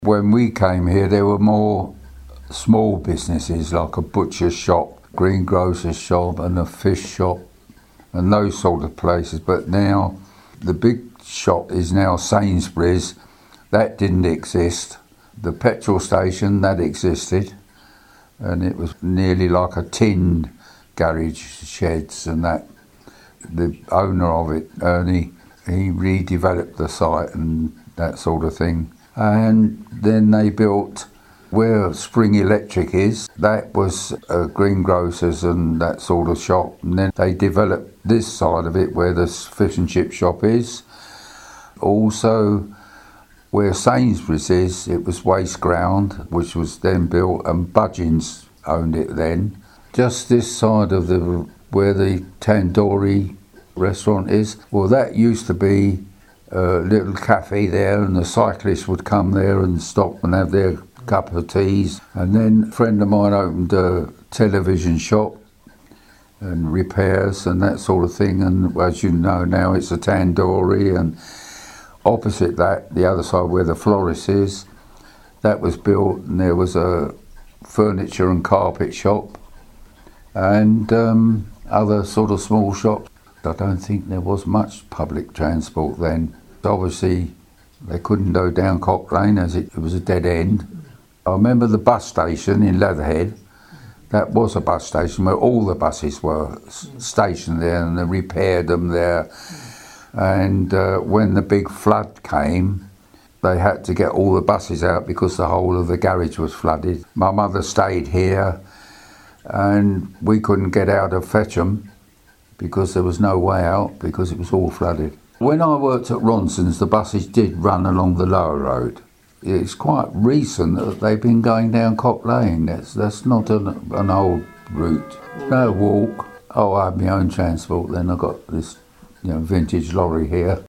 When we came here, there were more small businesses like a butcher's shop, greengrocer's shop and a fish shop and those sort of places. But now the big shop is now Sainsbury's. That didn't exist. The petrol station, that existed, and it was nearly like a tin garage sheds and that. The owner of it, Ernie, he redeveloped the site and that sort of thing. And then they built where Spring Electric is. That was a greengrocer's and that sort of shop. And then they developed this side of it where the fish and chip shop is. Also, where Sainsbury's is, it was Waste Ground, which was then built, and Budgeons owned it then. Just this side of where the Tandoori restaurant is, well, that used to be a little cafe there, and the cyclists would come there and stop and have their cup of teas. And then a friend of mine opened a television shop and repairs and that sort of thing, and as you know now it's a Tandoori. And opposite that, the other side where the florist is, that was built, and there was a furniture and carpet shop and other sort of small shops. I don't think there was much public transport then. Obviously they couldn't go down Cock Lane as it was a dead end. I remember the bus station in Leatherhead. That was a bus station where all the buses were stationed there, and they repaired them there. And when the big flood came, they had to get all the buses out because the whole of the garage was flooded. My mother stayed here and we couldn't get out of Fetcham because there was no way out because it was all flooded. When I worked at Ronson's, the buses did run along the lower road. It's quite recent that they've been going down Cock Lane. That's not an old route. No walk. Oh, I had my own transport then. I got this vintage lorry here.